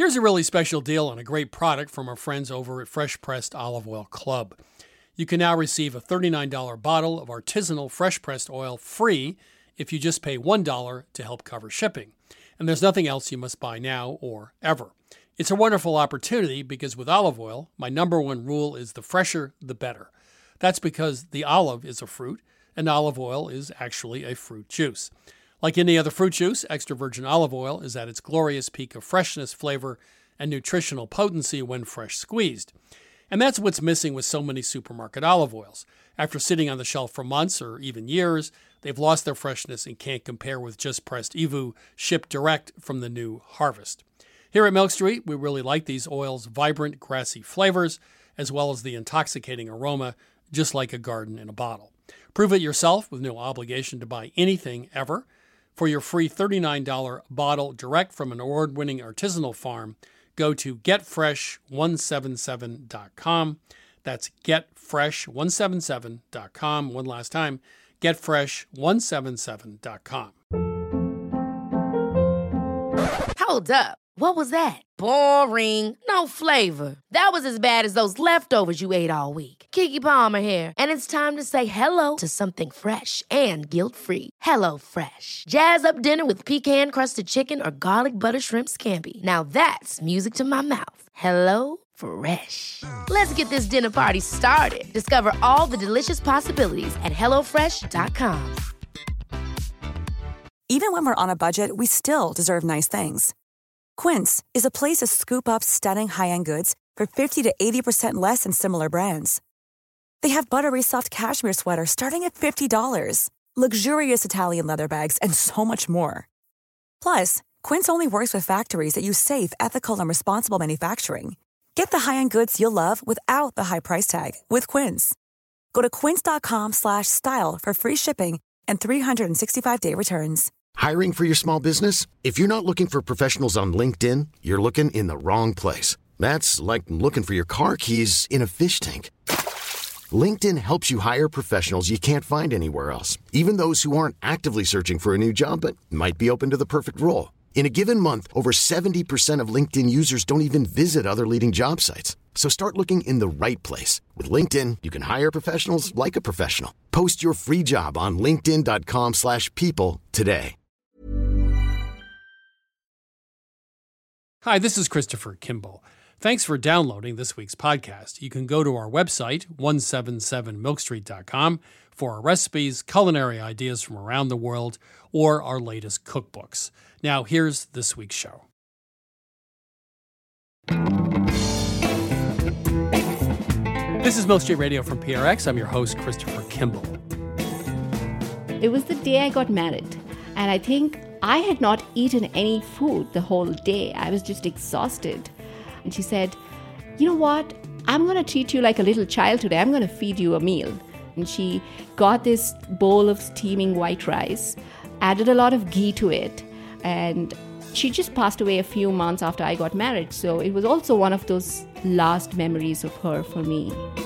Here's a really special deal on a great product from our friends over at Fresh Pressed Olive Oil Club. You can now receive a $39 bottle of artisanal fresh pressed oil free if you just pay $1 to help cover shipping. And there's nothing else you must buy now or ever. It's a wonderful opportunity because with olive oil, my number one rule is the fresher, the better. That's because the olive is a fruit, and olive oil is actually a fruit juice. Like any other fruit juice, extra virgin olive oil is at its glorious peak of freshness, flavor, and nutritional potency when fresh squeezed. And that's what's missing with so many supermarket olive oils. After sitting on the shelf for months or even years, they've lost their freshness and can't compare with just pressed EVOO shipped direct from the new harvest. Here at Milk Street, we really like these oils' vibrant, grassy flavors, as well as the intoxicating aroma, just like a garden in a bottle. Prove it yourself with no obligation to buy anything ever. For your free $39 bottle direct from an award-winning artisanal farm, go to getfresh177.com. That's getfresh177.com. One last time, getfresh177.com. Hold up. What was that? Boring. No flavor. That was as bad as those leftovers you ate all week. Keke Palmer here, and it's time to say hello to something fresh and guilt-free. Hello Fresh. Jazz up dinner with pecan-crusted chicken or garlic butter shrimp scampi. Now that's music to my mouth. Hello Fresh. Let's get this dinner party started. Discover all the delicious possibilities at hellofresh.com. Even when we're on a budget, we still deserve nice things. Quince is a place to scoop up stunning high-end goods for 50 to 80% less than similar brands. They have buttery soft cashmere sweaters starting at $50, luxurious Italian leather bags, and so much more. Plus, Quince only works with factories that use safe, ethical, and responsible manufacturing. Get the high-end goods you'll love without the high price tag with Quince. Go to quince.com/style for free shipping and 365-day returns. Hiring for your small business? If you're not looking for professionals on LinkedIn, you're looking in the wrong place. That's like looking for your car keys in a fish tank. LinkedIn helps you hire professionals you can't find anywhere else, even those who aren't actively searching for a new job but might be open to the perfect role. In a given month, over 70% of LinkedIn users don't even visit other leading job sites. So start looking in the right place. With LinkedIn, you can hire professionals like a professional. Post your free job on linkedin.com/people today. Hi, this is Christopher Kimball. Thanks for downloading this week's podcast. You can go to our website, 177milkstreet.com, for our recipes, culinary ideas from around the world, or our latest cookbooks. Now, here's this week's show. This is Milk Street Radio from PRX. I'm your host, Christopher Kimball. It was the day I got married, and I think I had not eaten any food the whole day. I was just exhausted. And she said, "You know what? I'm going to treat you like a little child today. I'm going to feed you a meal." And she got this bowl of steaming white rice, added a lot of ghee to it, and she just passed away a few months after I got married. So it was also one of those last memories of her for me.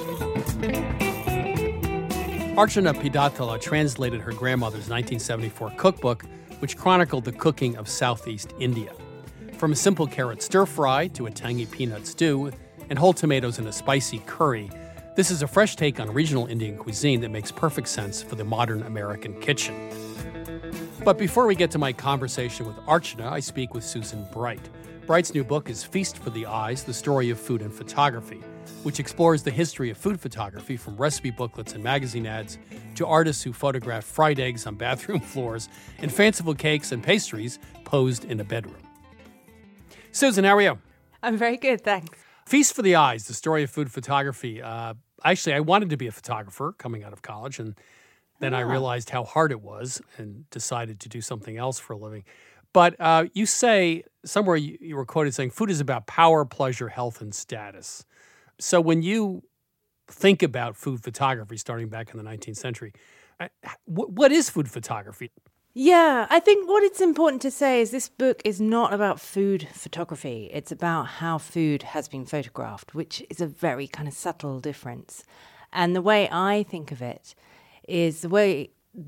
Archana Pidatala translated her grandmother's 1974 cookbook, which chronicled the cooking of Southeast India. From a simple carrot stir-fry to a tangy peanut stew and whole tomatoes in a spicy curry, this is a fresh take on regional Indian cuisine that makes perfect sense for the modern American kitchen. But before we get to my conversation with Archana, I speak with Susan Bright. Bright's new book is Feast for the Eyes, The Story of Food and Photography, which explores the history of food photography from recipe booklets and magazine ads to artists who photograph fried eggs on bathroom floors and fanciful cakes and pastries posed in a bedroom. Susan, how are you? I'm very good, thanks. Feast for the Eyes, The Story of Food Photography. Actually, I wanted to be a photographer coming out of college, and then I realized how hard it was and decided to do something else for a living. But you say, somewhere you were quoted saying, food is about power, pleasure, health, and status. So when you think about food photography starting back in the 19th century, what is food photography? Yeah, I think what it's important to say is this book is not about food photography. It's about how food has been photographed, which is a very kind of subtle difference. And the way I think of it is the way the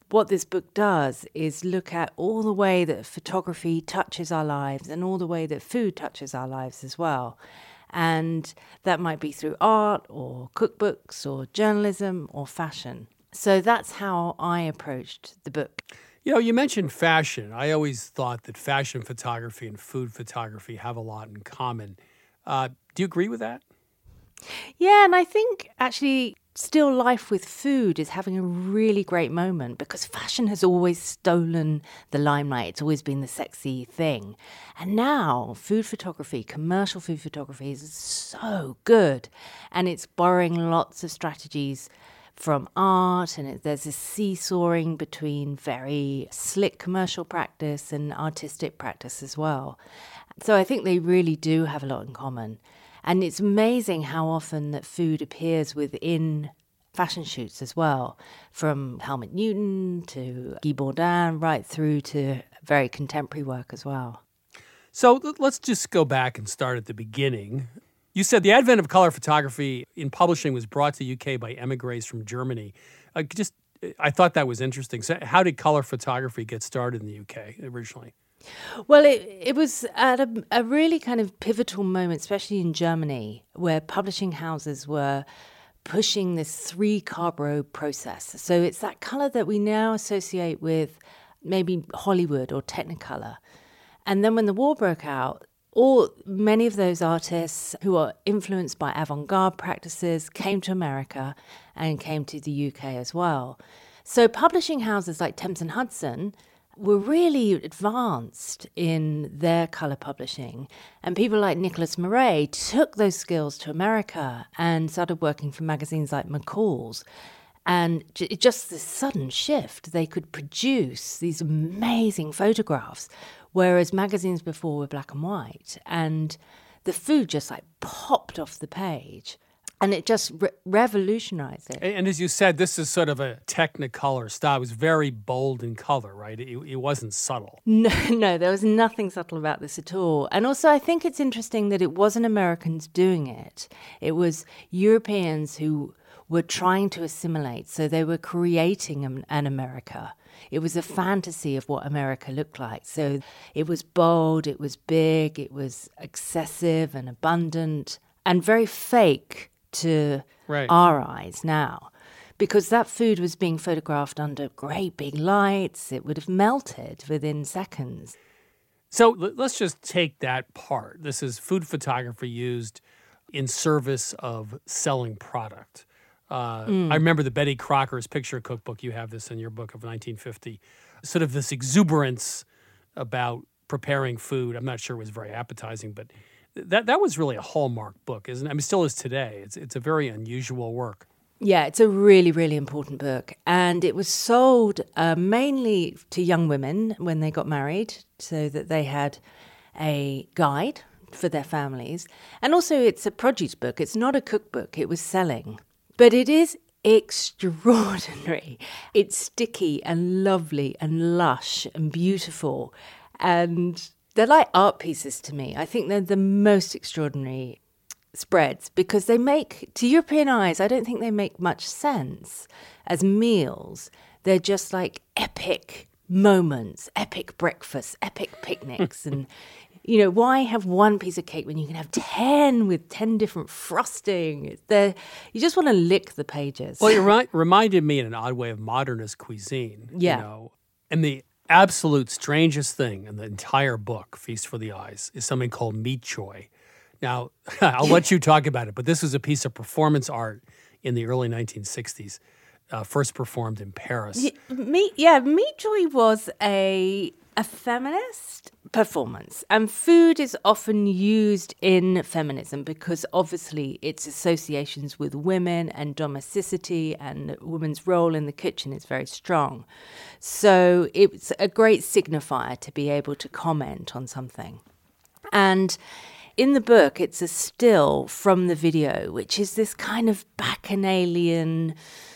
what this book does is look at all the way that photography touches our lives and all the way that food touches our lives as well. And that might be through art or cookbooks or journalism or fashion. So that's how I approached the book. You know, you mentioned fashion. I always thought that fashion photography and food photography have a lot in common. Do you agree with that? Yeah, and I think actually still life with food is having a really great moment because fashion has always stolen the limelight. It's always been the sexy thing. And now food photography, commercial food photography is so good. And it's borrowing lots of strategies from art, and there's this seesawing between very slick commercial practice and artistic practice as well. So I think they really do have a lot in common. And it's amazing how often that food appears within fashion shoots as well, from Helmut Newton to Guy Bourdin right through to very contemporary work as well. So let's just go back and start at the beginning. You said the advent of color photography in publishing was brought to the UK by emigres from Germany. I thought that was interesting. So how did color photography get started in the UK originally? Well, it was at a really kind of pivotal moment, especially in Germany, where publishing houses were pushing this 3-carbro process. So it's that color that we now associate with maybe Hollywood or Technicolor. And then when the war broke out, many of those artists who are influenced by avant-garde practices came to America and came to the UK as well. So publishing houses like Thames and Hudson were really advanced in their colour publishing. And people like Nicholas Murray took those skills to America and started working for magazines like McCall's. And just this sudden shift, they could produce these amazing photographs, whereas magazines before were black and white. And the food just like popped off the page. And it just revolutionized it. And as you said, this is sort of a Technicolor style. It was very bold in color, right? It wasn't subtle. No, there was nothing subtle about this at all. And also, I think it's interesting that it wasn't Americans doing it. It was Europeans who were trying to assimilate. So they were creating an America. It was a fantasy of what America looked like. So it was bold, it was big, it was excessive and abundant and very fake to our eyes now, because that food was being photographed under great big lights. It would have melted within seconds. So let's just take that part. This is food photography used in service of selling product. I remember the Betty Crocker's picture cookbook. You have this in your book of 1950. Sort of this exuberance about preparing food. I'm not sure it was very appetizing, but that was really a hallmark book, isn't it? I mean, it still is today. It's a very unusual work. Yeah, it's a really, really important book. And it was sold mainly to young women when they got married, so that they had a guide for their families. And also it's a produce book. It's not a cookbook. It was selling. But it is extraordinary. It's sticky and lovely and lush and beautiful. And they're like art pieces to me. I think they're the most extraordinary spreads because they make, to European eyes, I don't think they make much sense as meals. They're just like epic moments, epic breakfasts, epic picnics. And, you know, why have one piece of cake when you can have 10 with 10 different frosting? You just want to lick the pages. Well, it reminded me in an odd way of modernist cuisine. Yeah. You know, and the absolute strangest thing in the entire book, Feast for the Eyes, is something called meat choy. Now, I'll let you talk about it, but this was a piece of performance art in the early 1960s, first performed in Paris. Meat choy was a feminist performance. And food is often used in feminism because obviously its associations with women and domesticity and women's role in the kitchen is very strong. So it's a great signifier to be able to comment on something. And in the book, it's a still from the video, which is this kind of bacchanalian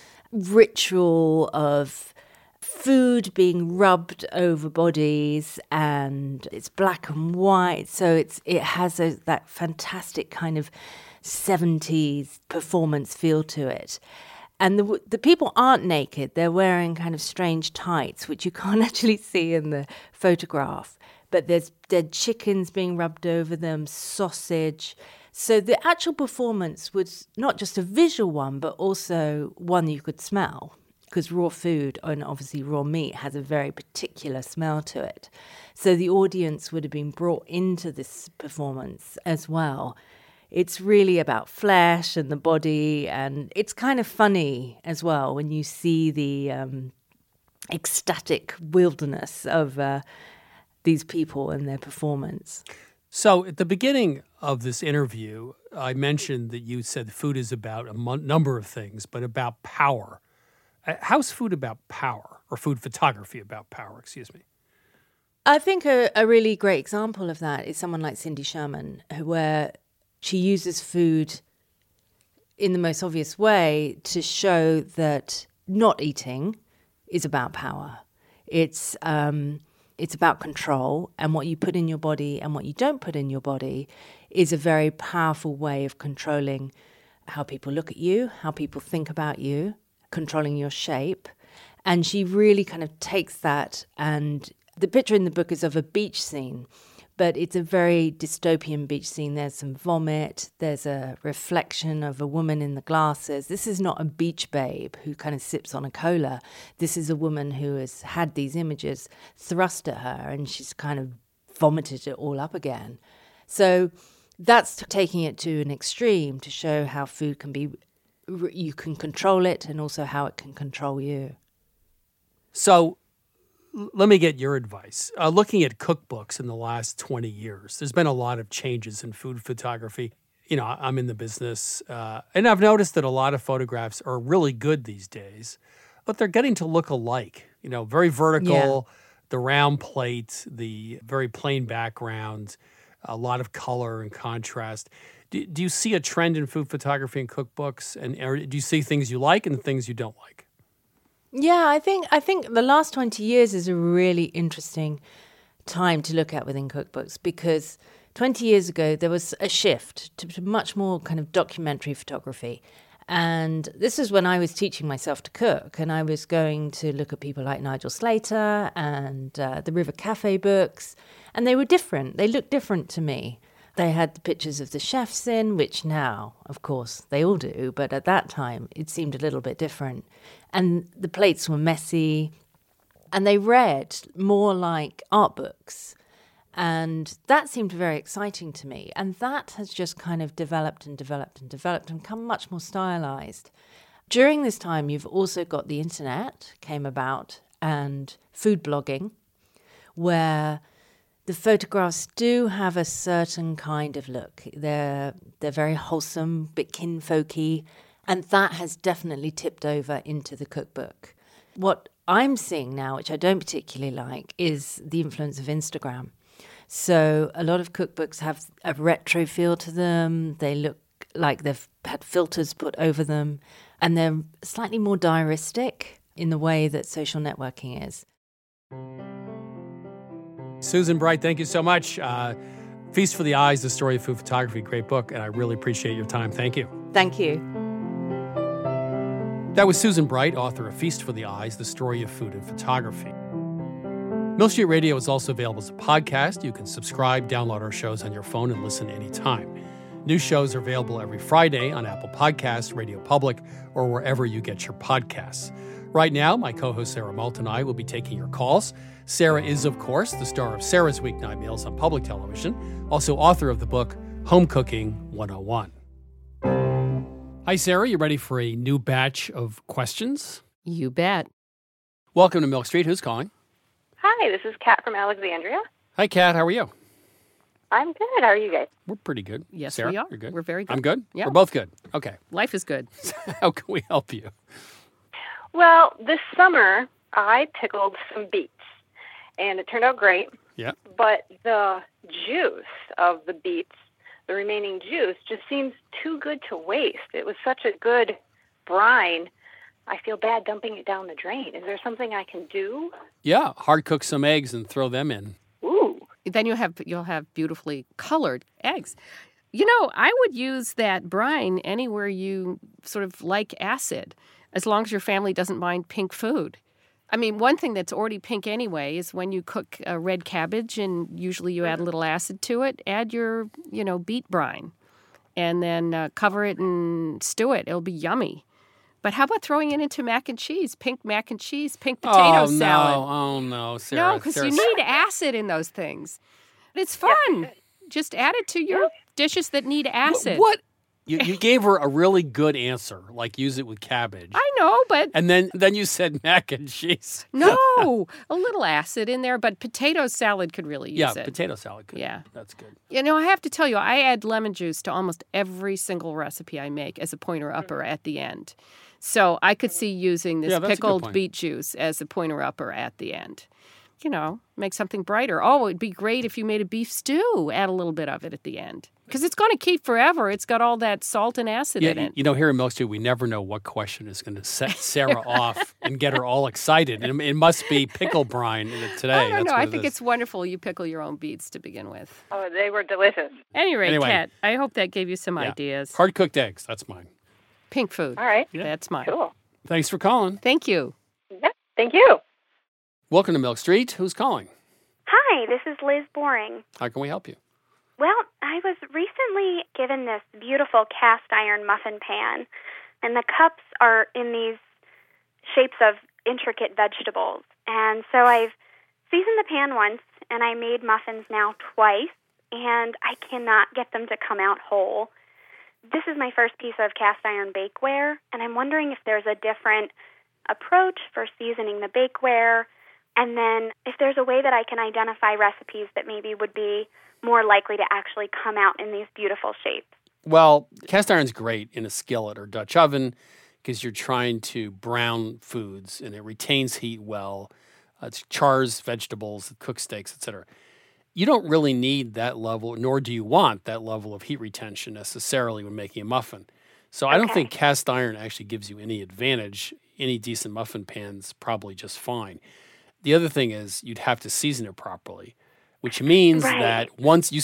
ritual of food being rubbed over bodies, and it's black and white, so it has that fantastic kind of 70s performance feel to it. And the people aren't naked. They're wearing kind of strange tights, which you can't actually see in the photograph. But there's dead chickens being rubbed over them, sausage. So the actual performance was not just a visual one, but also one you could smell, because raw food and obviously raw meat has a very particular smell to it. So the audience would have been brought into this performance as well. It's really about flesh and the body, and it's kind of funny as well when you see the ecstatic wilderness of these people and their performance. So at the beginning of this interview, I mentioned that you said food is about a number of things, but about power. How's food about power, or food photography about power, excuse me? I think a really great example of that is someone like Cindy Sherman, where she uses food in the most obvious way to show that not eating is about power. It's about control, and what you put in your body and what you don't put in your body is a very powerful way of controlling how people look at you, how people think about you, controlling your shape. And she really kind of takes that, and the picture in the book is of a beach scene, but it's a very dystopian beach scene. There's some vomit. There's a reflection of a woman in the glasses. This is not a beach babe who kind of sips on a cola. This is a woman who has had these images thrust at her, and she's kind of vomited it all up again. So that's taking it to an extreme to show how food can be, you can control it, and also how it can control you. So let me get your advice. Looking at cookbooks in the last 20 years, there's been a lot of changes in food photography. You know, I'm in the business, and I've noticed that a lot of photographs are really good these days, but they're getting to look alike. You know, very vertical, the round plate, the very plain background, a lot of color and contrast. Do you see a trend in food photography and cookbooks? And do you see things you like and things you don't like? Yeah, I think the last 20 years is a really interesting time to look at within cookbooks, because 20 years ago there was a shift to much more kind of documentary photography. And this is when I was teaching myself to cook, and I was going to look at people like Nigel Slater and the River Cafe books, and they were different. They looked different to me. They had the pictures of the chefs in, which now, of course, they all do, but at that time it seemed a little bit different. And the plates were messy, and they read more like art books. And that seemed very exciting to me. And that has just kind of developed and developed and developed and become much more stylized. During this time, you've also got the internet came about and food blogging, where the photographs do have a certain kind of look. They're very wholesome, bit kinfolky, and that has definitely tipped over into the cookbook. What I'm seeing now, which I don't particularly like, is the influence of Instagram. So a lot of cookbooks have a retro feel to them. They look like they've had filters put over them, and they're slightly more diaristic in the way that social networking is. Susan Bright, thank you so much. Feast for the Eyes, The Story of Food Photography, great book, and I really appreciate your time. Thank you. Thank you. That was Susan Bright, author of Feast for the Eyes, The Story of Food and Photography. Mill Street Radio is also available as a podcast. You can subscribe, download our shows on your phone, and listen anytime. New shows are available every Friday on Apple Podcasts, Radio Public, or wherever you get your podcasts. Right now, my co-host Sarah Moulton and I will be taking your calls. Sarah is, of course, the star of Sarah's Weeknight Meals on public television, also author of the book Home Cooking 101. Hi, Sarah. You ready for a new batch of questions? You bet. Welcome to Milk Street. Who's calling? Hi, this is Kat from Alexandria. Hi, Kat. How are you? I'm good. How are you guys? We're pretty good. Yes, Sarah, we are. You're good? We're very good. I'm good? Yeah. We're both good. Okay. Life is good. How can we help you? Well, this summer, I pickled some beets, and it turned out great. Yeah. But the juice of the beets, the remaining juice, just seems too good to waste. It was such a good brine. I feel bad dumping it down the drain. Is there something I can do? Yeah. Hard cook some eggs and throw them in. Ooh. Then you'll have beautifully colored eggs. You know, I would use that brine anywhere you sort of like acid. as long as your family doesn't mind pink food. I mean, one thing that's already pink anyway is when you cook red cabbage, and usually you add a little acid to it, add your, beet brine, and then cover it and stew it. It'll be yummy. But how about throwing it into mac and cheese, pink mac and cheese, pink potato salad? Oh, no, Sarah. No, because you need acid in those things. It's fun. Just add it to your dishes that need acid. What? You gave her a really good answer, like use it with cabbage. I know, but... And then you said mac and cheese. No, a little acid in there, but potato salad could really use it. Yeah, potato salad could. Yeah. That's good. I have to tell you, I add lemon juice to almost every single recipe I make as a pointer-upper at the end. So I could see using this pickled beet juice as a pointer-upper at the end. Make something brighter. Oh, it'd be great if you made a beef stew. Add a little bit of it at the end. Because it's going to keep forever. It's got all that salt and acid in it. Here in Milk Street, we never know what question is going to set Sarah off and get her all excited. And it must be pickle brine today. I don't know. I think it's wonderful you pickle your own beets to begin with. Oh, they were delicious. Anyway, Kat, I hope that gave you some ideas. Hard-cooked eggs. That's mine. Pink food. All right. Yeah. That's mine. Cool. Thanks for calling. Thank you. Yep. Thank you. Welcome to Milk Street. Who's calling? Hi, this is Liz Boring. How can we help you? Well, I was recently given this beautiful cast iron muffin pan, and the cups are in these shapes of intricate vegetables. And so I've seasoned the pan once, and I made muffins now twice, and I cannot get them to come out whole. This is my first piece of cast iron bakeware, and I'm wondering if there's a different approach for seasoning the bakeware, and then if there's a way that I can identify recipes that maybe would be more likely to actually come out in these beautiful shapes. Well, cast iron's great in a skillet or Dutch oven because you're trying to brown foods and it retains heat well. It chars vegetables, it cooks steaks, etc. You don't really need that level, nor do you want that level of heat retention necessarily when making a muffin. So I don't think cast iron actually gives you any advantage. Any decent muffin pan's probably just fine. The other thing is you'd have to season it properly, which means that once,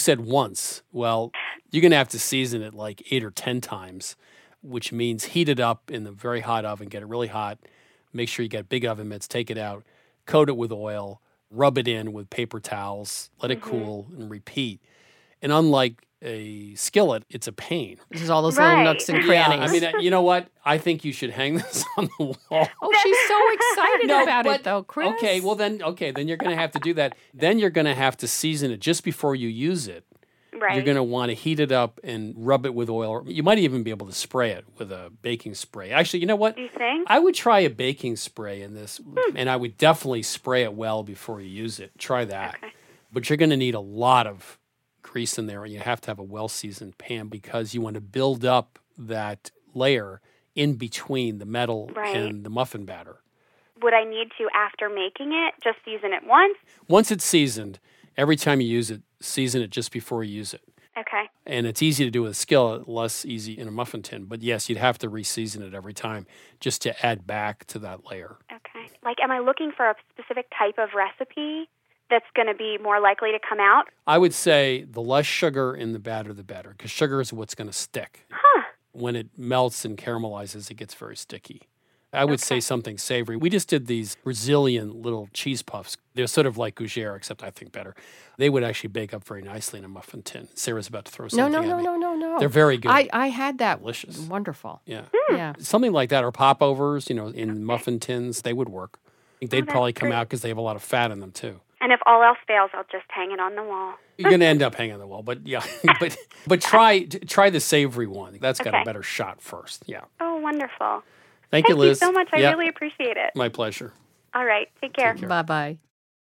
well, you're going to have to season it like 8 or 10 times, which means heat it up in the very hot oven, get it really hot, make sure you got big oven mitts, take it out, coat it with oil, rub it in with paper towels, let it cool, and repeat. And unlike a skillet, it's a pain. There's all those little nooks and crannies. I mean, you know what? I think you should hang this on the wall. Oh, she's so excited about it, though, Chris. Okay, then you're going to have to do that. Then you're going to have to season it just before you use it. Right. You're going to want to heat it up and rub it with oil. You might even be able to spray it with a baking spray. Actually, you know what? Do you think? I would try a baking spray in this, and I would definitely spray it well before you use it. Try that. Okay. But you're going to need a lot of grease in there, and you have to have a well-seasoned pan because you want to build up that layer in between the metal and the muffin batter. Would I need to, after making it, just season it once? Once it's seasoned, every time you use it, season it just before you use it. Okay. And it's easy to do with a skillet, less easy in a muffin tin. But yes, you'd have to re-season it every time just to add back to that layer. Okay. Like, am I looking for a specific type of recipe that's going to be more likely to come out? I would say the less sugar in the batter, the better, because sugar is what's going to stick. Huh. When it melts and caramelizes, it gets very sticky. I would say something savory. We just did these Brazilian little cheese puffs. They're sort of like gougere, except I think better. They would actually bake up very nicely in a muffin tin. Sarah's about to throw something at me. No. They're very good. I had that. Delicious. Wonderful. Yeah. Yeah. Something like that, or popovers, in muffin tins, they would work. I think they'd probably come out because they have a lot of fat in them, too. And if all else fails, I'll just hang it on the wall. You're going to end up hanging on the wall, but yeah. but try the savory one. That's got a better shot first. Yeah. Oh, wonderful. Thank you, Liz. Thank you so much. I really appreciate it. My pleasure. All right. Take care. Bye-bye.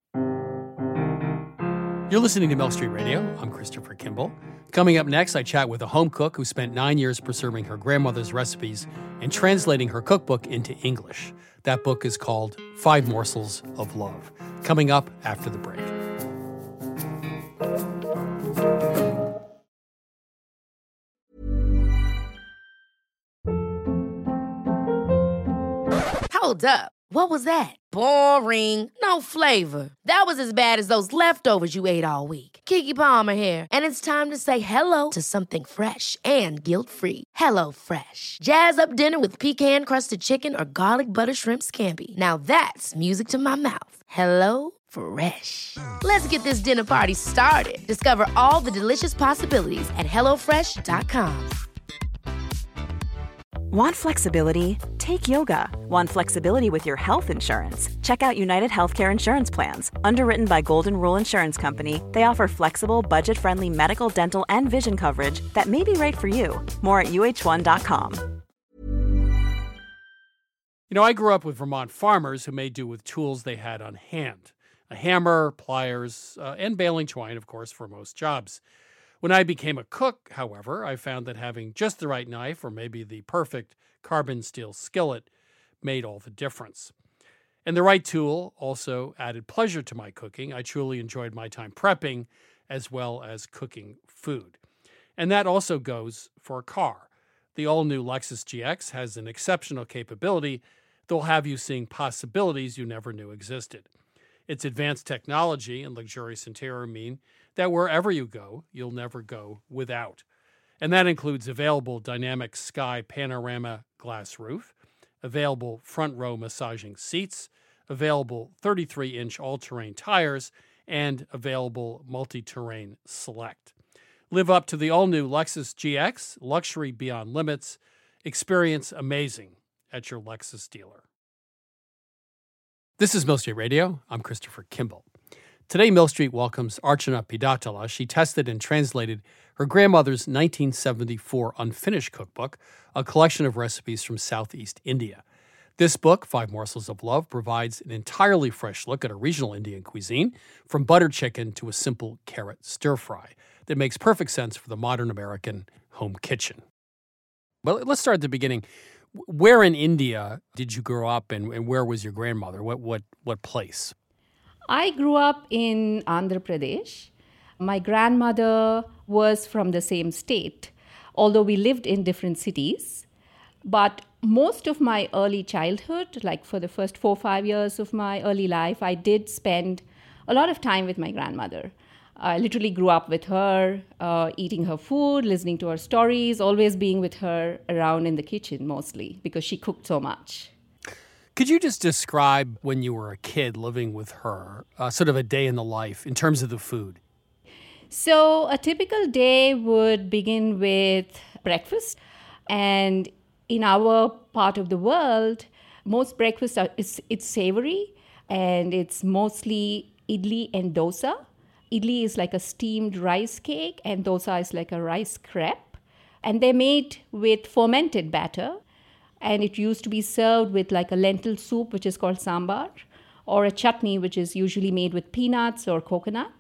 You're listening to Milk Street Radio. I'm Christopher Kimball. Coming up next, I chat with a home cook who spent 9 years preserving her grandmother's recipes and translating her cookbook into English. That book is called 5 Morsels of Love. Coming up after the break. Hold up. What was that? Boring. No flavor. That was as bad as those leftovers you ate all week. Keke Palmer here, and it's time to say hello to something fresh and guilt-free. HelloFresh. Jazz up dinner with pecan-crusted chicken or garlic butter shrimp scampi. Now that's music to my mouth. HelloFresh. Let's get this dinner party started. Discover all the delicious possibilities at HelloFresh.com. Want flexibility? Take yoga. Want flexibility with your health insurance? Check out United Healthcare Insurance Plans. Underwritten by Golden Rule Insurance Company, they offer flexible, budget-friendly medical, dental, and vision coverage that may be right for you. More at uh1.com. You know, I grew up with Vermont farmers who made do with tools they had on hand. A hammer, pliers, and baling twine, of course, for most jobs. When I became a cook, however, I found that having just the right knife or maybe the perfect carbon steel skillet made all the difference. And the right tool also added pleasure to my cooking. I truly enjoyed my time prepping as well as cooking food. And that also goes for a car. The all-new Lexus GX has an exceptional capability that will have you seeing possibilities you never knew existed. Its advanced technology and luxurious interior mean that wherever you go, you'll never go without. And that includes available dynamic sky panorama glass roof, available front row massaging seats, available 33-inch all-terrain tires, and available multi-terrain select. Live up to the all-new Lexus GX, luxury beyond limits. Experience amazing at your Lexus dealer. This is Mill Street Radio. I'm Christopher Kimball. Today, Mill Street welcomes Archana Pidatala. She tested and translated her grandmother's 1974 unfinished cookbook, a collection of recipes from Southeast India. This book, 5 Morsels of Love, provides an entirely fresh look at a regional Indian cuisine, from butter chicken to a simple carrot stir-fry that makes perfect sense for the modern American home kitchen. Well, let's start at the beginning. Where in India did you grow up, and where was your grandmother? What place? I grew up in Andhra Pradesh. My grandmother was from the same state, although we lived in different cities. But most of my early childhood, like for the first 4 or 5 years of my early life, I did spend a lot of time with my grandmother. I literally grew up with her, eating her food, listening to her stories, always being with her around in the kitchen mostly because she cooked so much. Could you just describe when you were a kid living with her, sort of a day in the life in terms of the food? So a typical day would begin with breakfast. And in our part of the world, most breakfast it's savory, and it's mostly idli and dosa. Idli is like a steamed rice cake, and dosa is like a rice crepe. And they're made with fermented batter. And it used to be served with like a lentil soup, which is called sambar, or a chutney, which is usually made with peanuts or coconut.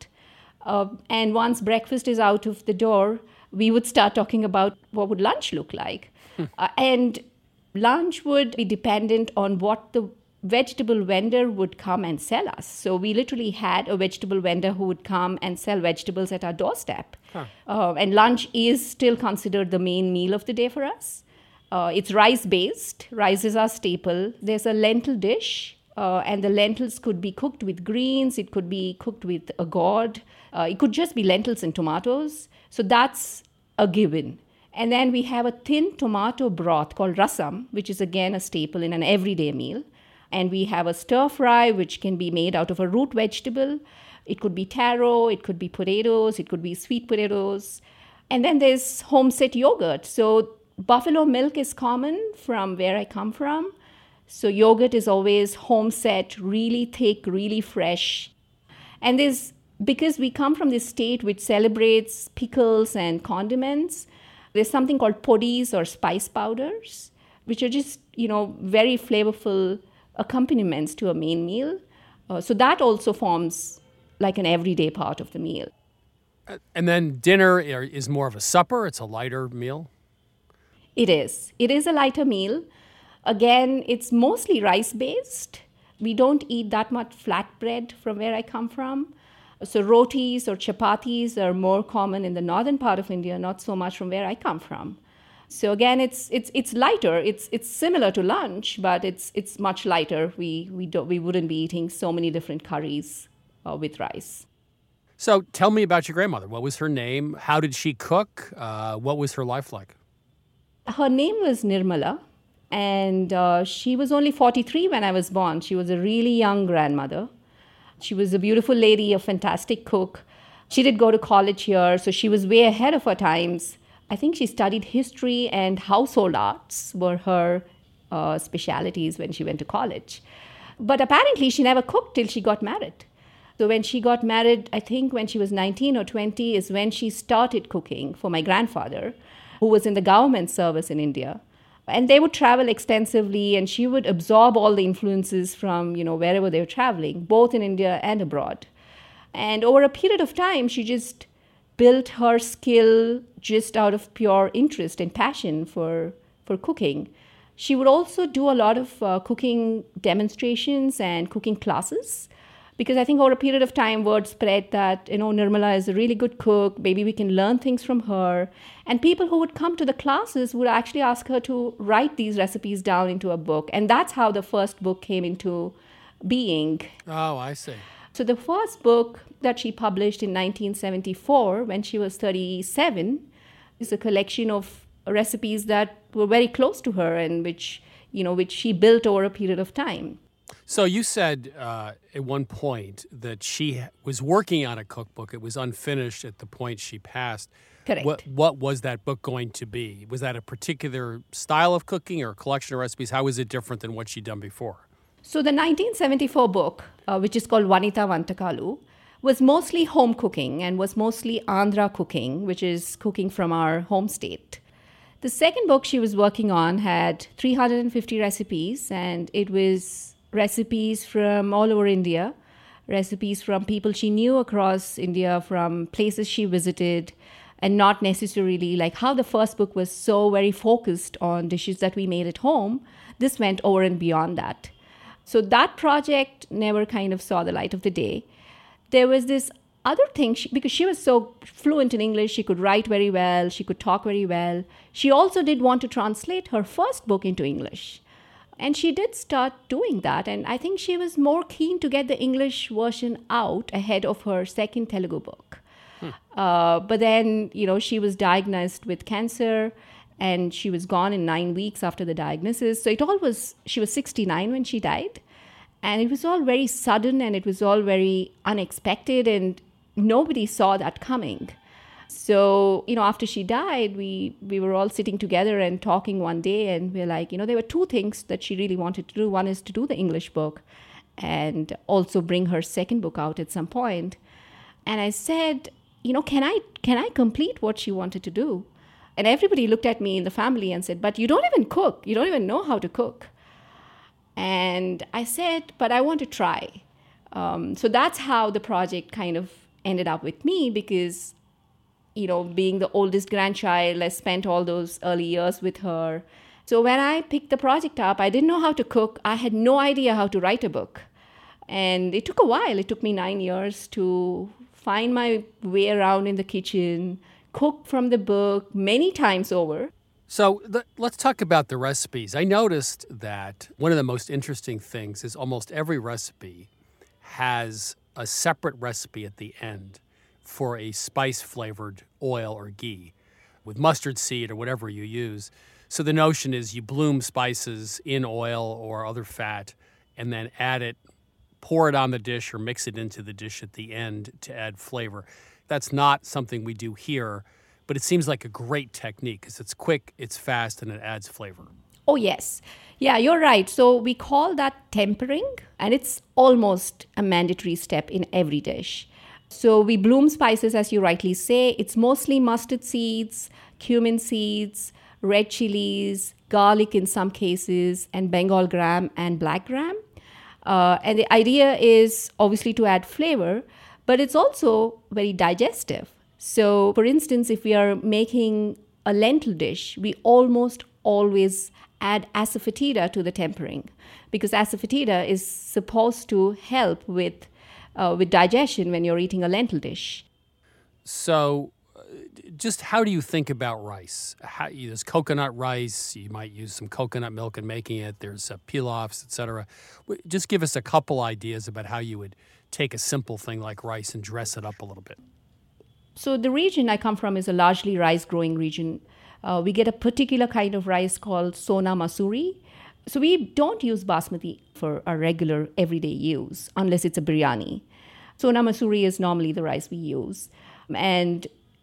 And once breakfast is out of the door, we would start talking about what would lunch look like. And lunch would be dependent on what the vegetable vendor would come and sell us. So we literally had a vegetable vendor who would come and sell vegetables at our doorstep. And lunch is still considered the main meal of the day for us. It's rice-based. Rice is our staple. There's a lentil dish, and the lentils could be cooked with greens. It could be cooked with a gourd. It could just be lentils and tomatoes. So that's a given. And then we have a thin tomato broth called rasam, which is again a staple in an everyday meal. And we have a stir-fry, which can be made out of a root vegetable. It could be taro, it could be potatoes, it could be sweet potatoes. And then there's home-set yogurt. So buffalo milk is common from where I come from. So yogurt is always home-set, really thick, really fresh. And because we come from this state which celebrates pickles and condiments, there's something called podis or spice powders, which are just, very flavorful accompaniments to a main meal. So that also forms like an everyday part of the meal. And then dinner is more of a supper? It's a lighter meal? It is. It is a lighter meal. Again, it's mostly rice-based. We don't eat that much flatbread from where I come from. So rotis or chapatis are more common in the northern part of India, not so much from where I come from. So again, it's lighter. It's similar to lunch, but it's much lighter. We wouldn't be eating so many different curries with rice. So tell me about your grandmother. What was her name? How did she cook? What was her life like? Her name was Nirmala, and she was only 43 when I was born. She was a really young grandmother. She was a beautiful lady, a fantastic cook. She did go to college here, so she was way ahead of her times. I think she studied history and household arts were her specialities when she went to college. But apparently she never cooked till she got married. So when she got married, I think when she was 19 or 20 is when she started cooking for my grandfather, who was in the government service in India. And they would travel extensively, and she would absorb all the influences from, wherever they were traveling, both in India and abroad. And over a period of time, she just built her skill just out of pure interest and passion for cooking. She would also do a lot of cooking demonstrations and cooking classes, because I think over a period of time, word spread that, Nirmala is a really good cook. Maybe we can learn things from her. And people who would come to the classes would actually ask her to write these recipes down into a book. And that's how the first book came into being. Oh, I see. So the first book that she published in 1974, when she was 37, is a collection of recipes that were very close to her and which she built over a period of time. So you said at one point that she was working on a cookbook. It was unfinished at the point she passed. Correct. What was that book going to be? Was that a particular style of cooking or a collection of recipes? How was it different than what she'd done before? So the 1974 book, which is called Vanita Vantakalu, was mostly home cooking and was mostly Andhra cooking, which is cooking from our home state. The second book she was working on had 350 recipes, and it was recipes from all over India, recipes from people she knew across India, from places she visited, and not necessarily like how the first book was so very focused on dishes that we made at home. This went over and beyond that. So that project never kind of saw the light of the day. There was this other thing, because she was so fluent in English, she could write very well, she could talk very well. She also did want to translate her first book into English. And she did start doing that. And I think she was more keen to get the English version out ahead of her second Telugu book. But then, she was diagnosed with cancer, and she was gone in 9 weeks after the diagnosis. So she was 69 when she died. And it was all very sudden, and it was all very unexpected, and nobody saw that coming. So, after she died, we were all sitting together and talking one day, and we're like, there were two things that she really wanted to do. One is to do the English book and also bring her second book out at some point. And I said, can I complete what she wanted to do? And everybody looked at me in the family and said, but you don't even cook. You don't even know how to cook. And I said, but I want to try. So that's how the project kind of ended up with me, because being the oldest grandchild, I spent all those early years with her. So when I picked the project up, I didn't know how to cook. I had no idea how to write a book. And it took a while. It took me 9 years to find my way around in the kitchen, cook from the book many times over. So let's talk about the recipes. I noticed that one of the most interesting things is almost every recipe has a separate recipe at the end for a spice-flavored oil or ghee with mustard seed or whatever you use. So the notion is you bloom spices in oil or other fat and then add it, pour it on the dish or mix it into the dish at the end to add flavor. That's not something we do here, but it seems like a great technique because it's quick, it's fast, and it adds flavor. Oh, yes. Yeah, you're right. So we call that tempering, and it's almost a mandatory step in every dish. So we bloom spices, as you rightly say. It's mostly mustard seeds, cumin seeds, red chilies, garlic in some cases, and Bengal gram and black gram. And the idea is obviously to add flavor, but it's also very digestive. So, for instance, if we are making a lentil dish, we almost always add asafoetida to the tempering, because asafoetida is supposed to help with digestion when you're eating a lentil dish. So just how do you think about rice? There's coconut rice. You might use some coconut milk in making it. There's pilafs, etc. Just give us a couple ideas about how you would take a simple thing like rice and dress it up a little bit. So the region I come from is a largely rice-growing region. We get a particular kind of rice called Sona Masuri. So we don't use basmati for our regular everyday use, unless it's a biryani. Sona Masuri is normally the rice we use. And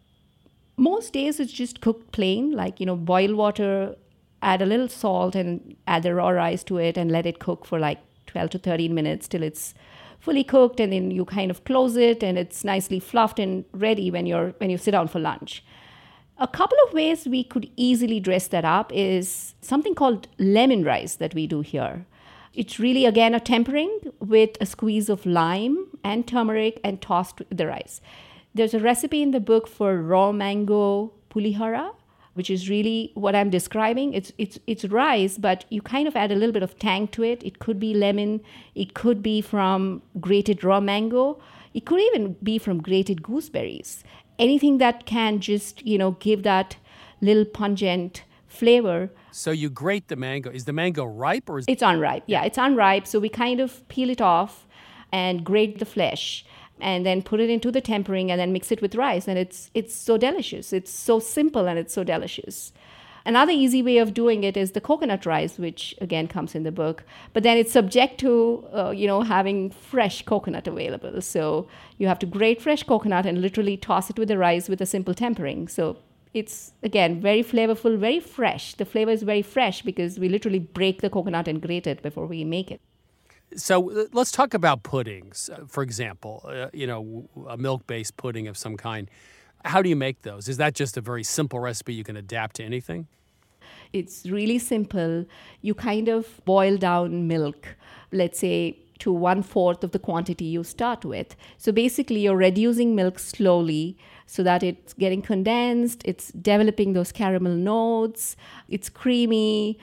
most days it's just cooked plain, like, boil water, add a little salt and add the raw rice to it and let it cook for like 12 to 13 minutes till it's fully cooked, and then you kind of close it and it's nicely fluffed and ready when you sit down for lunch. A couple of ways we could easily dress that up is something called lemon rice that we do here. It's really, again, a tempering with a squeeze of lime and turmeric and tossed with the rice. There's a recipe in the book for raw mango pulihara, which is really what I'm describing. It's rice, but you kind of add a little bit of tang to it. It could be lemon. It could be from grated raw mango. It could even be from grated gooseberries. Anything that can just, give that little pungent flavor. So you grate the mango. Is the mango ripe or is It's unripe. Yeah, it's unripe. So we kind of peel it off and grate the flesh and then put it into the tempering and then mix it with rice. And it's so delicious. It's so simple and it's so delicious. Another easy way of doing it is the coconut rice, which again comes in the book. But then it's subject to, having fresh coconut available. So you have to grate fresh coconut and literally toss it with the rice with a simple tempering. So it's, again, very flavorful, very fresh. The flavor is very fresh because we literally break the coconut and grate it before we make it. So let's talk about puddings, for example, a milk-based pudding of some kind. How do you make those? Is that just a very simple recipe you can adapt to anything? It's really simple. You kind of boil down milk, let's say, to 1/4 of the quantity you start with. So basically, you're reducing milk slowly so that it's getting condensed, it's developing those caramel notes, it's creamy.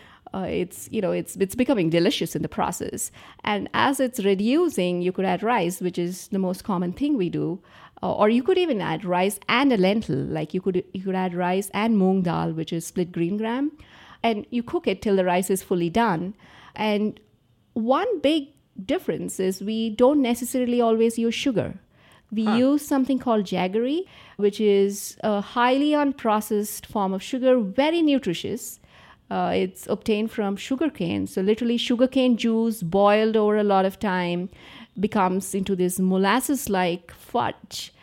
It's becoming delicious in the process. And as it's reducing, you could add rice, which is the most common thing we do. Or you could even add rice and a lentil. Like you could add rice and moong dal, which is split green gram. And you cook it till the rice is fully done. And one big difference is we don't necessarily always use sugar. We use something called jaggery, which is a highly unprocessed form of sugar, very nutritious. It's obtained from sugarcane. So literally sugarcane juice boiled over a lot of time becomes into this molasses-like fudge.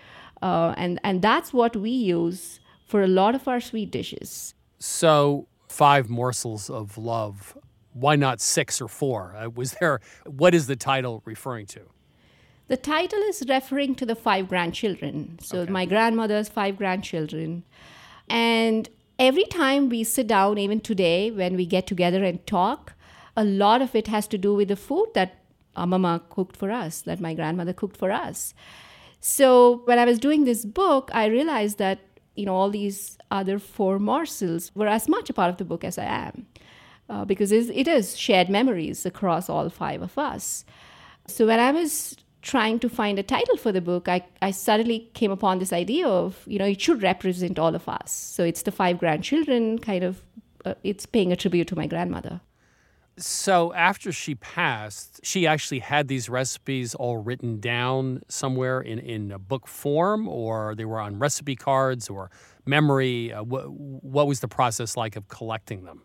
And that's what we use for a lot of our sweet dishes. So 5 morsels of love. Why not 6 or 4? What is the title referring to? The title is referring to the 5 grandchildren. So my grandmother's 5 grandchildren. And every time we sit down, even today, when we get together and talk, a lot of it has to do with the food that Mama cooked for us, that my grandmother cooked for us. So when I was doing this book, I realized that, all these other 4 morsels were as much a part of the book as I am, because it is shared memories across all 5 of us. So when I was trying to find a title for the book, I suddenly came upon this idea of, it should represent all of us. So it's the 5 grandchildren, kind of, it's paying a tribute to my grandmother. So after she passed, she actually had these recipes all written down somewhere in a book form, or they were on recipe cards or memory? What was the process like of collecting them?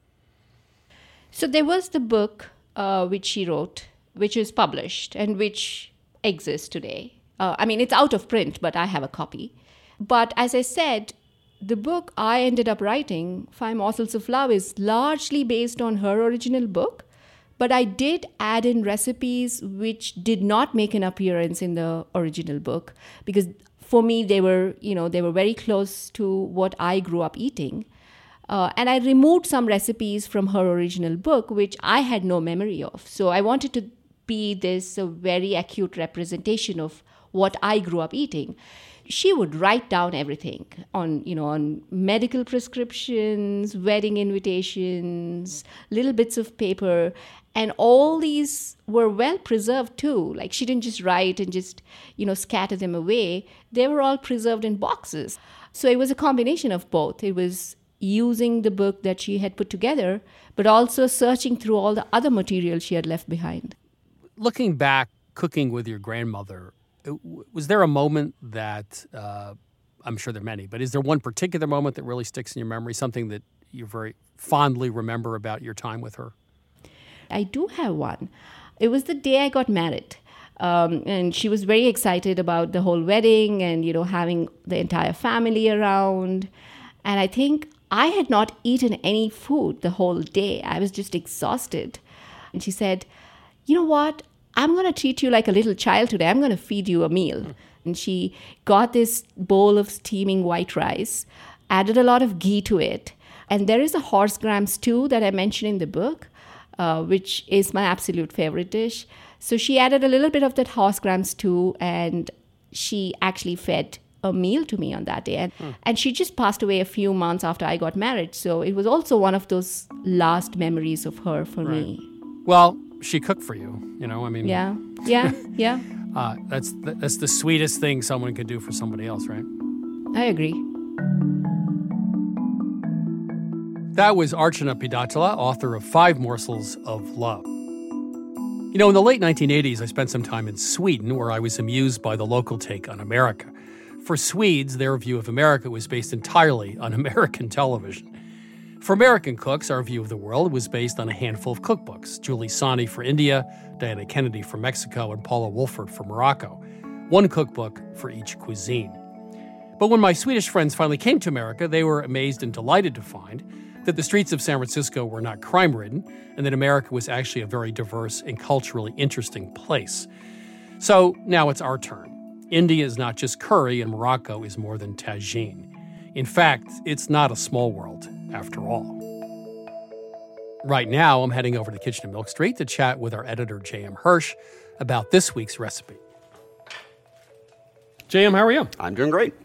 So there was the book which she wrote, which is published and which exists today. It's out of print, but I have a copy. But as I said, the book I ended up writing, 5 Morsels of Love, is largely based on her original book. But I did add in recipes which did not make an appearance in the original book, because for me, they were very close to what I grew up eating. And I removed some recipes from her original book, which I had no memory of. So I wanted to be this very acute representation of what I grew up eating. She would write down everything on medical prescriptions, wedding invitations, little bits of paper. And all these were well preserved too. Like, she didn't just write and just, scatter them away. They were all preserved in boxes. So it was a combination of both. It was using the book that she had put together, but also searching through all the other material she had left behind. Looking back, cooking with your grandmother, was there a moment that, I'm sure there are many, but is there one particular moment that really sticks in your memory, something that you very fondly remember about your time with her? I do have one. It was the day I got married. And she was very excited about the whole wedding and, having the entire family around. And I think I had not eaten any food the whole day. I was just exhausted. And she said, you know what? I'm going to treat you like a little child today. I'm going to feed you a meal. And she got this bowl of steaming white rice, added a lot of ghee to it. And there is a horse gram stew that I mentioned in the book, which is my absolute favorite dish. So she added a little bit of that horse gram stew, and she actually fed a meal to me on that day. And she just passed away a few months after I got married. So it was also one of those last memories of her for me. Well, she cooked for you, Yeah. That's the sweetest thing someone could do for somebody else, right? I agree. That was Archana Pidatala, author of 5 Morsels of Love. In the late 1980s, I spent some time in Sweden, where I was amused by the local take on America. For Swedes, their view of America was based entirely on American television. For American cooks, our view of the world was based on a handful of cookbooks: Julie Sani for India, Diana Kennedy for Mexico, and Paula Wolfert for Morocco. One cookbook for each cuisine. But when my Swedish friends finally came to America, they were amazed and delighted to find that the streets of San Francisco were not crime-ridden, and that America was actually a very diverse and culturally interesting place. So now it's our turn. India is not just curry, and Morocco is more than tagine. In fact, it's not a small world, after all. Right now, I'm heading over to the kitchen at Milk Street to chat with our editor, J.M. Hirsch, about this week's recipe. J.M., how are you? I'm doing great.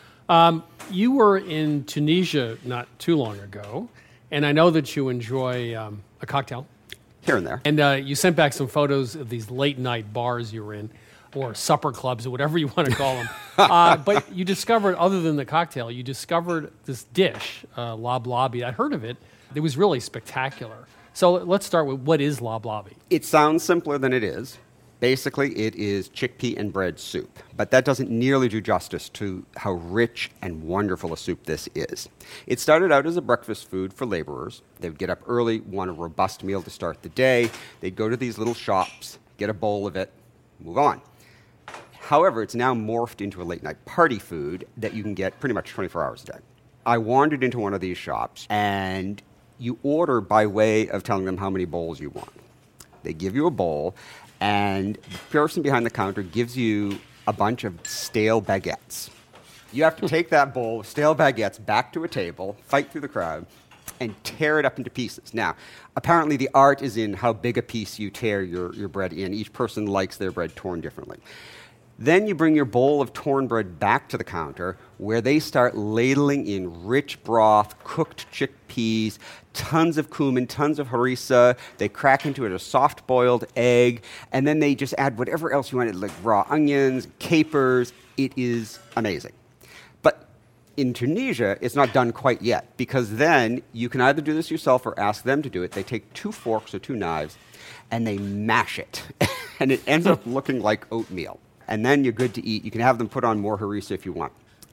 You were in Tunisia not too long ago, and I know that you enjoy a cocktail. Here and there. And you sent back some photos of these late-night bars you were in, or supper clubs, or whatever you want to call them. But you discovered, other than the cocktail, you discovered this dish, lablabi. I'd heard of it. It was really spectacular. So let's start with, what is lablabi? It sounds simpler than it is. Basically, it is chickpea and bread soup, but that doesn't nearly do justice to how rich and wonderful a soup this is. It started out as a breakfast food for laborers. They would get up early, want a robust meal to start the day. They'd go to these little shops, get a bowl of it, move on. However, it's now morphed into a late-night party food that you can get pretty much 24 hours a day. I wandered into one of these shops, and you order by way of telling them how many bowls you want. They give you a bowl, and the person behind the counter gives you a bunch of stale baguettes. You have to take that bowl of stale baguettes back to a table, fight through the crowd, and tear it up into pieces. Now, apparently the art is in how big a piece you tear your bread in. Each person likes their bread torn differently. Then you bring your bowl of torn bread back to the counter, where they start ladling in rich broth, cooked chickpeas, tons of cumin, tons of harissa. They crack into it a soft-boiled egg, and then they just add whatever else you want, like raw onions, capers. It is amazing. But in Tunisia, it's not done quite yet, because then you can either do this yourself or ask them to do it. They take 2 forks or 2 knives, and they mash it, and it ends up looking like oatmeal. And then you're good to eat. You can have them put on more harissa if you want.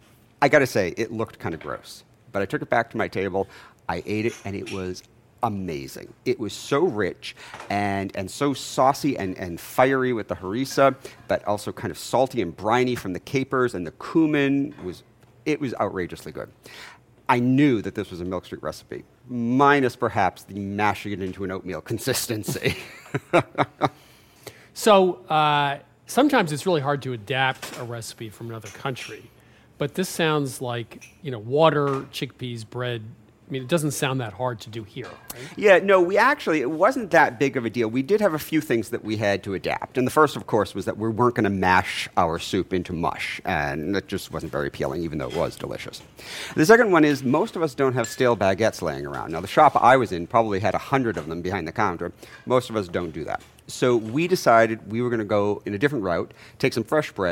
I got to say, it looked kind of gross. But I took it back to my table, I ate it, and it was amazing. It was so rich and so saucy and fiery with the harissa, but also kind of salty and briny from the capers, and the cumin was outrageously good. I knew that this was a Milk Street recipe, minus perhaps the mashing it into an oatmeal consistency. So, sometimes it's really hard to adapt a recipe from another country, but this sounds like, water, chickpeas, bread. I mean, it doesn't sound that hard to do here, right? Yeah, no, it wasn't that big of a deal. We did have a few things that we had to adapt. And the first, of course, was that we weren't going to mash our soup into mush, and that just wasn't very appealing, even though it was delicious. The second one is most of us don't have stale baguettes laying around. Now, the shop I was in probably had 100 of them behind the counter. Most of us don't do that. So we decided we were going to go in a different route, take some fresh bread,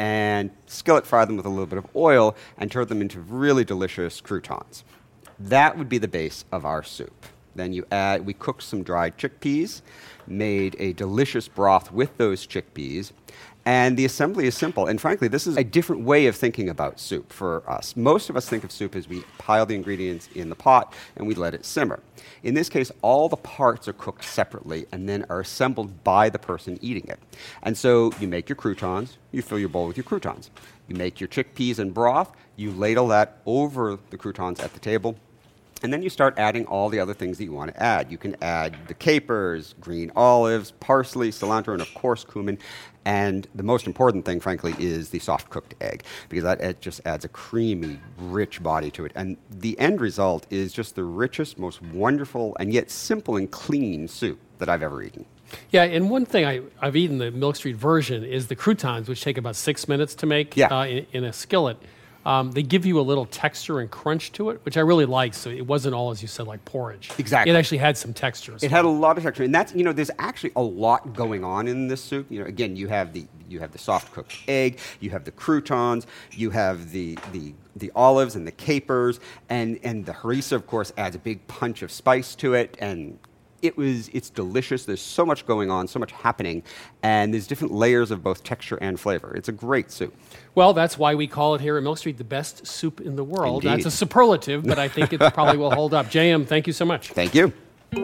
and skillet fry them with a little bit of oil and turn them into really delicious croutons. That would be the base of our soup. Then we cooked some dried chickpeas, made a delicious broth with those chickpeas, and the assembly is simple. And frankly, this is a different way of thinking about soup for us. Most of us think of soup as we pile the ingredients in the pot and we let it simmer. In this case, all the parts are cooked separately and then are assembled by the person eating it. And so you make your croutons, you fill your bowl with your croutons. You make your chickpeas and broth, you ladle that over the croutons at the table, and then you start adding all the other things that you want to add. You can add the capers, green olives, parsley, cilantro, and of course cumin. And the most important thing, frankly, is the soft-cooked egg, because it just adds a creamy, rich body to it. And the end result is just the richest, most wonderful, and yet simple and clean soup that I've ever eaten. Yeah, and one thing I've eaten the Milk Street version is the croutons, which take about 6 minutes to make in a skillet. They give you a little texture and crunch to it, which I really like. So it wasn't all, as you said, like porridge. Exactly. It actually had some texture. It had a lot of texture, and that's there's actually a lot going on in this soup. Again, you have the soft cooked egg, you have the croutons, you have the olives and the capers, and the harissa, of course, adds a big punch of spice to it, and it's delicious. There's so much going on, so much happening, and there's different layers of both texture and flavor. It's a great soup. Well, that's why we call it here at Milk Street the best soup in the world. Indeed. That's a superlative, but I think it probably will hold up. J.M., thank you so much. Thank you.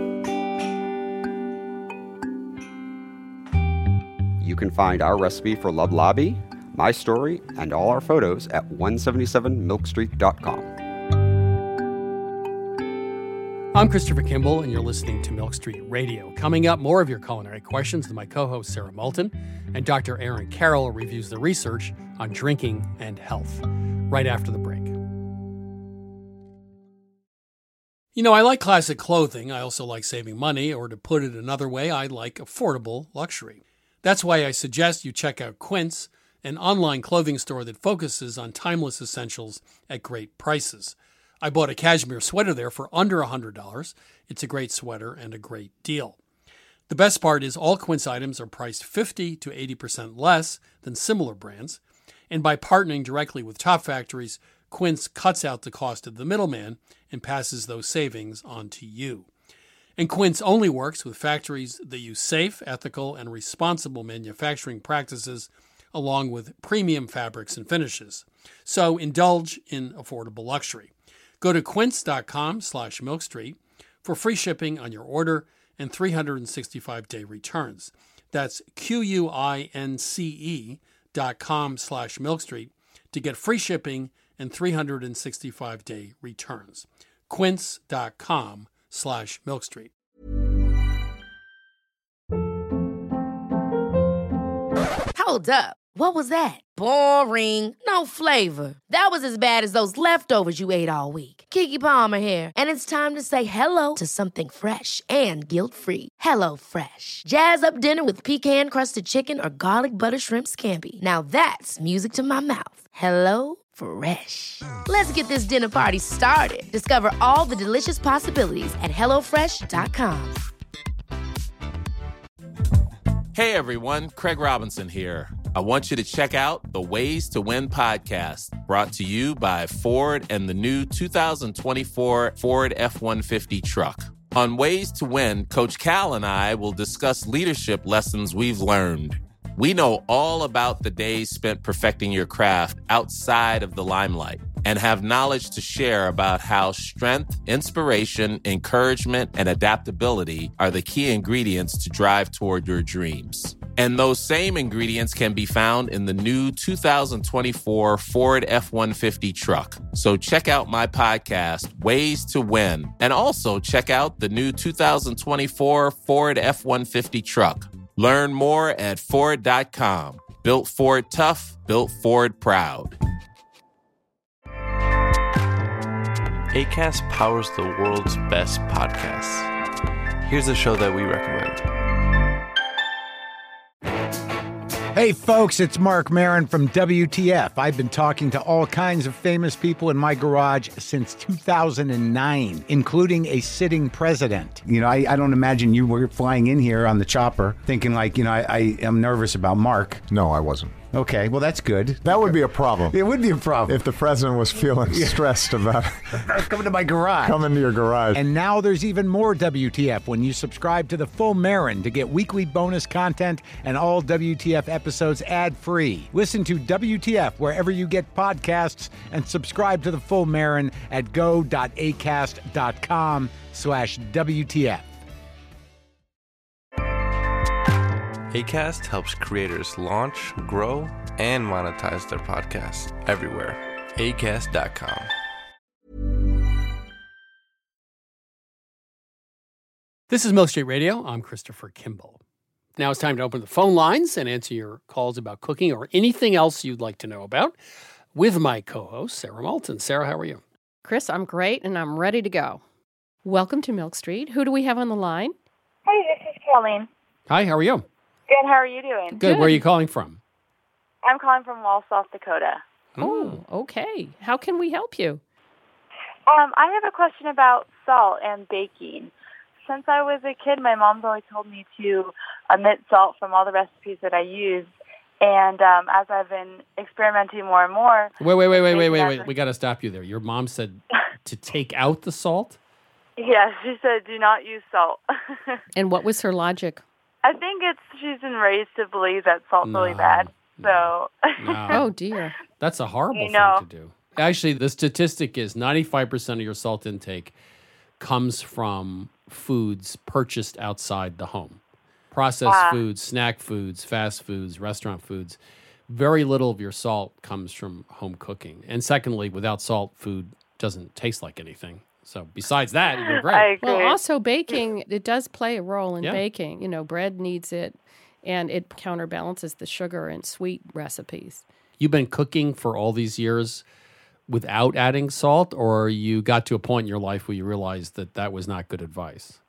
You can find our recipe for Love Lobby, my story, and all our photos at 177milkstreet.com. I'm Christopher Kimball, and you're listening to Milk Street Radio. Coming up, more of your culinary questions with my co-host Sarah Moulton, and Dr. Aaron Carroll reviews the research on drinking and health, right after the break. I like classic clothing. I also like saving money, or to put it another way, I like affordable luxury. That's why I suggest you check out Quince, an online clothing store that focuses on timeless essentials at great prices. I bought a cashmere sweater there for under $100. It's a great sweater and a great deal. The best part is all Quince items are priced 50 to 80% less than similar brands. And by partnering directly with top factories, Quince cuts out the cost of the middleman and passes those savings on to you. And Quince only works with factories that use safe, ethical, and responsible manufacturing practices, along with premium fabrics and finishes. So indulge in affordable luxury. Go to quince.com/milkstreet for free shipping on your order and 365-day returns. That's QUINCE.com/milkstreet to get free shipping and 365-day returns. Quince.com/milkstreet. Hold up. What was that? Boring. No flavor. That was as bad as those leftovers you ate all week. Keke Palmer here, and it's time to say hello to something fresh and guilt-free. HelloFresh. Jazz up dinner with pecan-crusted chicken or garlic butter shrimp scampi. Now that's music to my mouth. HelloFresh. Let's get this dinner party started. Discover all the delicious possibilities at HelloFresh.com. Hey everyone, Craig Robinson here. I want you to check out the Ways to Win podcast, brought to you by Ford and the new 2024 Ford F-150 truck. On Ways to Win, Coach Cal and I will discuss leadership lessons we've learned. We know all about the days spent perfecting your craft outside of the limelight and have knowledge to share about how strength, inspiration, encouragement, and adaptability are the key ingredients to drive toward your dreams. And those same ingredients can be found in the new 2024 Ford F-150 truck. So check out my podcast, Ways to Win, and also check out the new 2024 Ford F-150 truck. Learn more at Ford.com. Built Ford tough, built Ford proud. Acast powers the world's best podcasts. Here's a show that we recommend. Hey folks, it's Mark Maron from WTF. I've been talking to all kinds of famous people in my garage since 2009, including a sitting president. I don't imagine you were flying in here on the chopper thinking I am nervous about Mark. No, I wasn't. Okay, well, that's good. That would be a problem. It would be a problem. If the president was feeling stressed about coming to my garage. Coming to your garage. And now there's even more WTF when you subscribe to the Full Marin to get weekly bonus content and all WTF episodes ad-free. Listen to WTF wherever you get podcasts and subscribe to the Full Marin at go.acast.com/WTF. Acast helps creators launch, grow, and monetize their podcasts everywhere. Acast.com. This is Milk Street Radio. I'm Christopher Kimball. Now it's time to open the phone lines and answer your calls about cooking or anything else you'd like to know about with my co-host, Sarah Moulton. Sarah, how are you? Chris, I'm great, and I'm ready to go. Welcome to Milk Street. Who do we have on the line? Hey, this is Colleen. Hi, how are you? Good, how are you doing? Good. Where are you calling from? I'm calling from Wall, South Dakota. Oh, okay. How can we help you? I have a question about salt and baking. Since I was a kid, my mom's always told me to omit salt from all the recipes that I use. And as I've been experimenting more and more... Wait. We got to stop you there. Your mom said to take out the salt? Yes, she said do not use salt. And what was her logic? I think she's been raised to believe that salt's really bad. So. No. Oh, dear. That's a horrible thing to do. Actually, the statistic is 95% of your salt intake comes from foods purchased outside the home. Processed foods, snack foods, fast foods, restaurant foods. Very little of your salt comes from home cooking. And secondly, without salt, food doesn't taste like anything. So besides that, you're great. I agree. Well, also baking, it does play a role in baking. You know, bread needs it, and it counterbalances the sugar in sweet recipes. You've been cooking for all these years without adding salt, or you got to a point in your life where you realized that that was not good advice?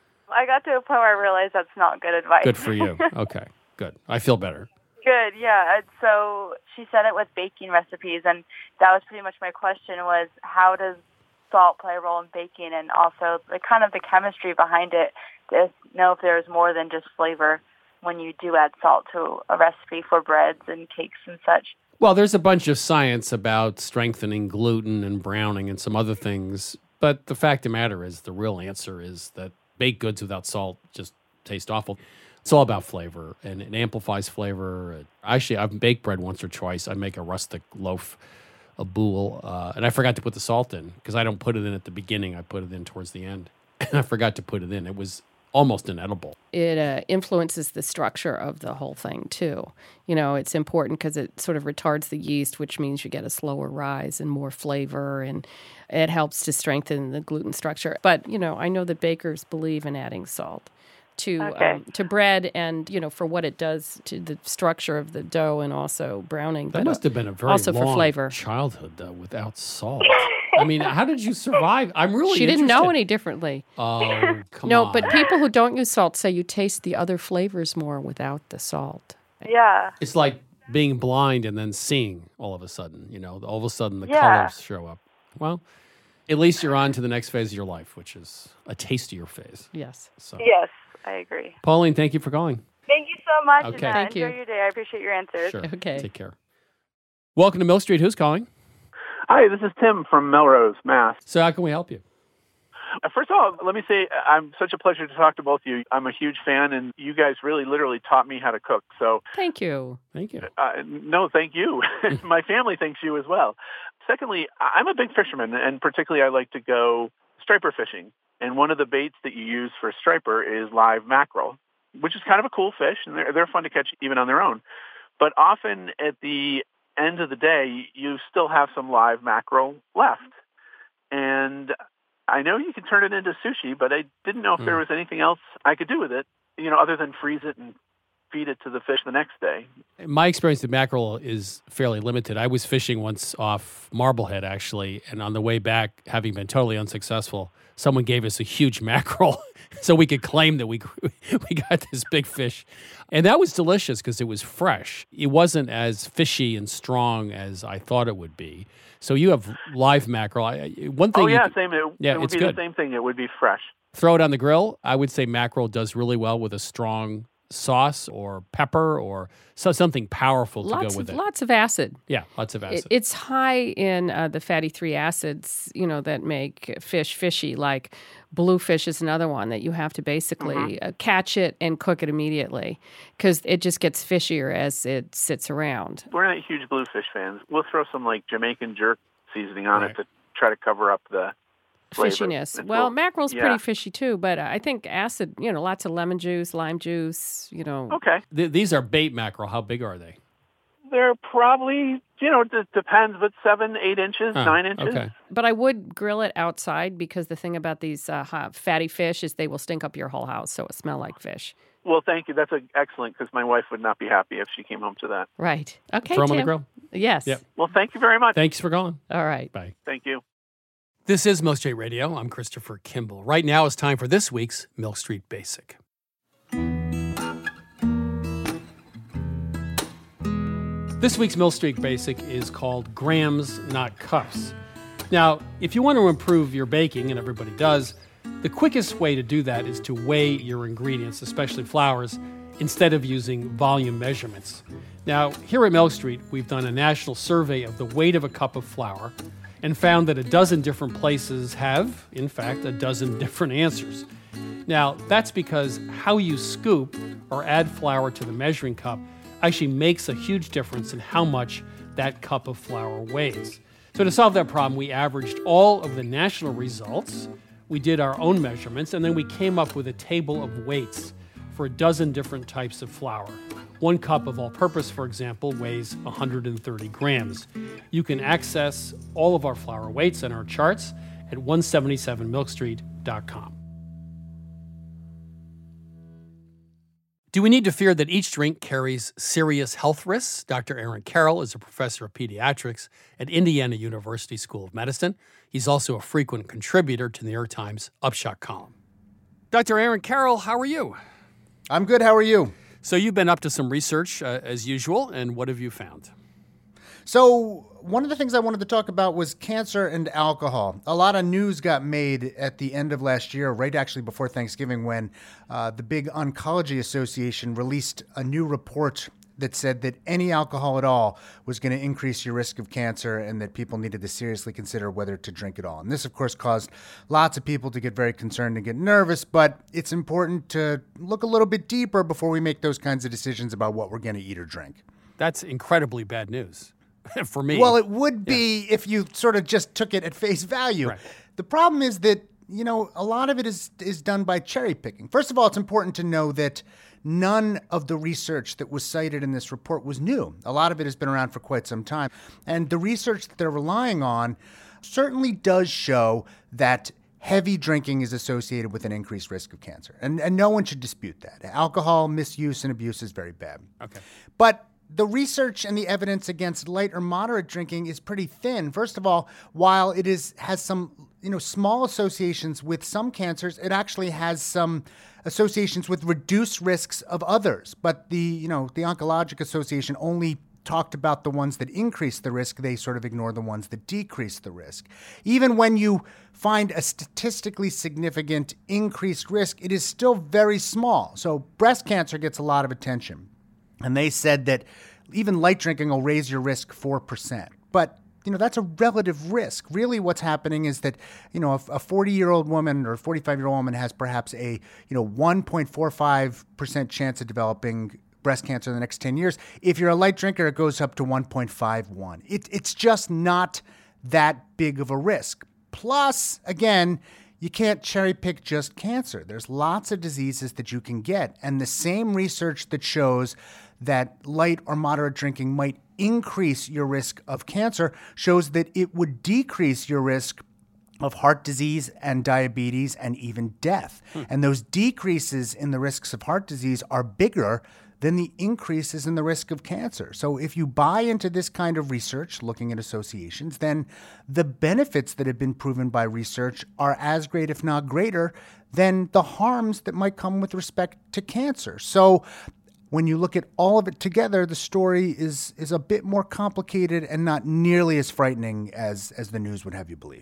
I got to a point where I realized that's not good advice. Good for you. Okay, good. I feel better. Good, yeah. So she said it with baking recipes, and that was pretty much my question was, how does salt play a role in baking, and also the kind of the chemistry behind it to know if there's more than just flavor when you do add salt to a recipe for breads and cakes and such. Well, there's a bunch of science about strengthening gluten and browning and some other things, but the fact of the matter is the real answer is that baked goods without salt just taste awful. It's all about flavor, and it amplifies flavor. Actually, I've baked bread once or twice. I make a rustic loaf, a boule, and I forgot to put the salt in because I don't put it in at the beginning. I put it in towards the end. And I forgot to put it in. It was almost inedible. It influences the structure of the whole thing, too. You know, it's important because it sort of retards the yeast, which means you get a slower rise and more flavor, and it helps to strengthen the gluten structure. But, you know, I know that bakers believe in adding salt to bread and, you know, for what it does to the structure of the dough and also browning. That must have been a very also long for flavor. Childhood, though, without salt. I mean, how did you survive? I'm really She didn't know any differently. Oh, come on. No, but people who don't use salt say you taste the other flavors more without the salt. Yeah. It's like being blind and then seeing all of a sudden, you know, all of a sudden the colors show up. Well, at least you're on to the next phase of your life, which is a tastier phase. Yes. So. Yes, I agree. Pauline, thank you for calling. Thank you so much. Okay. And, Thank you. Enjoy your day. I appreciate your answers. Sure. Okay. Take care. Welcome to Mill Street. Who's calling? Hi, this is Tim from Melrose, Mass. So how can we help you? First of all, let me say I'm such a pleasure to talk to both of you. I'm a huge fan, and you guys really literally taught me how to cook. So Thank you. Thank you. No, thank you. My family thanks you as well. Secondly, I'm a big fisherman, and particularly I like to go striper fishing. And one of the baits that you use for striper is live mackerel, which is kind of a cool fish, and they're fun to catch even on their own. But often at the end of the day, you still have some live mackerel left. And I know you can turn it into sushi, but I didn't know if there was anything else I could do with it, you know, other than freeze it and feed it to the fish the next day. My experience with mackerel is fairly limited. I was fishing once off Marblehead, actually, and on the way back, having been totally unsuccessful, someone gave us a huge mackerel so we could claim that we got this big fish. And that was delicious because it was fresh. It wasn't as fishy and strong as I thought it would be. So you have live mackerel. One thing. Same. It would be good. the same thing. It would be fresh. Throw it on the grill. I would say mackerel does really well with a strong sauce or pepper or something powerful to go with it? Lots of acid. Yeah, lots of acid. It's high in the fatty 3 acids, that make fish fishy. Like bluefish is another one that you have to basically catch it and cook it immediately because it just gets fishier as it sits around. We're not huge bluefish fans. We'll throw some like Jamaican jerk seasoning on it to try to cover up the fishiness. Well, mackerel's pretty fishy too, but I think acid, lots of lemon juice, lime juice, Okay. These are bait mackerel. How big are they? They're probably, it depends, but 7, 8 inches, 9 inches. Okay. But I would grill it outside because the thing about these fatty fish is they will stink up your whole house, so it smell like fish. Well, thank you. That's excellent because my wife would not be happy if she came home to that. Right. Okay, Throw them Tim. on the grill? Yes. Yep. Well, thank you very much. Thanks for calling. All right. Bye. Thank you. This is Milk Street Radio. I'm Christopher Kimball. Right now it's time for this week's Milk Street Basic. This week's Milk Street Basic is called Grams, Not Cups. Now, if you want to improve your baking, and everybody does, the quickest way to do that is to weigh your ingredients, especially flours, instead of using volume measurements. Now, here at Milk Street, we've done a national survey of the weight of a cup of flour and found that a dozen different places have, in fact, a dozen different answers. Now, that's because how you scoop or add flour to the measuring cup actually makes a huge difference in how much that cup of flour weighs. So to solve that problem, we averaged all of the national results, we did our own measurements, and then we came up with a table of weights for a dozen different types of flour. 1 cup of all-purpose, for example, weighs 130 grams. You can access all of our flour weights and our charts at 177milkstreet.com. Do we need to fear that each drink carries serious health risks? Dr. Aaron Carroll is a professor of pediatrics at Indiana University School of Medicine. He's also a frequent contributor to the New York Times Upshot column. Dr. Aaron Carroll, how are you? I'm good. How are you? So you've been up to some research as usual, and what have you found? So one of the things I wanted to talk about was cancer and alcohol. A lot of news got made at the end of last year, right actually before Thanksgiving, when the big Oncology Association released a new report that said that any alcohol at all was going to increase your risk of cancer and that people needed to seriously consider whether to drink at all. And this, of course, caused lots of people to get very concerned and get nervous, but it's important to look a little bit deeper before we make those kinds of decisions about what we're going to eat or drink. That's incredibly bad news for me. Well, it would be if you sort of just took it at face value. Right. The problem is that, a lot of it is done by cherry picking. First of all, it's important to know that none of the research that was cited in this report was new. A lot of it has been around for quite some time. And the research that they're relying on certainly does show that heavy drinking is associated with an increased risk of cancer. And no one should dispute that. Alcohol misuse and abuse is very bad. Okay. But the research and the evidence against light or moderate drinking is pretty thin. First of all, while it has some small associations with some cancers, it actually has some associations with reduced risks of others. But the Oncologic Association only talked about the ones that increase the risk. They sort of ignore the ones that decrease the risk. Even when you find a statistically significant increased risk, it is still very small. So breast cancer gets a lot of attention. And they said that even light drinking will raise your risk 4%. But that's a relative risk. Really what's happening is that, a 40-year-old woman or a 45-year-old woman has perhaps a, 1.45% chance of developing breast cancer in the next 10 years. If you're a light drinker, it goes up to 1.51. It's just not that big of a risk. Plus, again, you can't cherry pick just cancer. There's lots of diseases that you can get. And the same research that shows that light or moderate drinking might increase your risk of cancer shows that it would decrease your risk of heart disease and diabetes and even death. And those decreases in the risks of heart disease are bigger than the increases in the risk of cancer. So if you buy into this kind of research, looking at associations, then the benefits that have been proven by research are as great, if not greater, than the harms that might come with respect to cancer. So when you look at all of it together, the story is a bit more complicated and not nearly as frightening as the news would have you believe.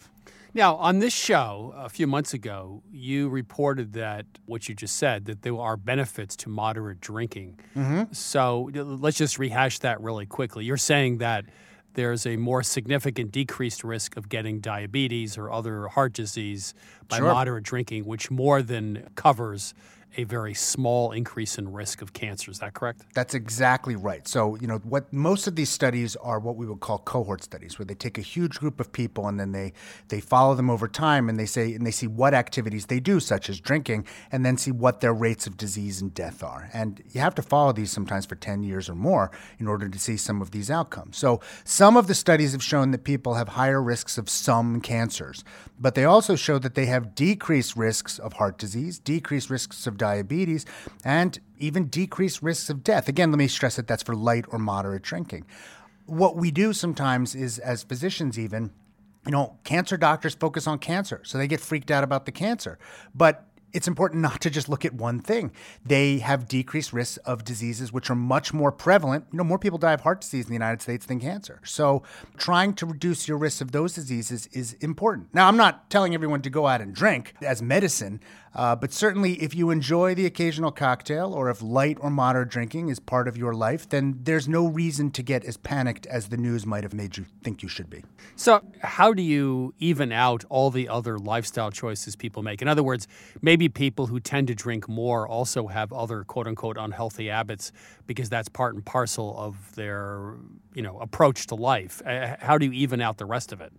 Now, on this show a few months ago, you reported that what you just said, that there are benefits to moderate drinking. Mm-hmm. So let's just rehash that really quickly. You're saying that there's a more significant decreased risk of getting diabetes or other heart disease by moderate drinking, which more than covers a very small increase in risk of cancer. Is that correct? That's exactly right. So, what most of these studies are what we would call cohort studies, where they take a huge group of people and then they follow them over time and they see what activities they do, such as drinking, and then see what their rates of disease and death are. And you have to follow these sometimes for 10 years or more in order to see some of these outcomes. So some of the studies have shown that people have higher risks of some cancers, but they also show that they have decreased risks of heart disease, decreased risks of diabetes, and even decreased risks of death. Again, let me stress that that's for light or moderate drinking. What we do sometimes is, as physicians even, cancer doctors focus on cancer, so they get freaked out about the cancer. But it's important not to just look at one thing. They have decreased risks of diseases which are much more prevalent. More people die of heart disease in the United States than cancer. So trying to reduce your risk of those diseases is important. Now, I'm not telling everyone to go out and drink as medicine, but certainly if you enjoy the occasional cocktail or if light or moderate drinking is part of your life, then there's no reason to get as panicked as the news might have made you think you should be. So how do you even out all the other lifestyle choices people make? In other words, maybe people who tend to drink more also have other quote-unquote unhealthy habits because that's part and parcel of their, approach to life. How do you even out the rest of it?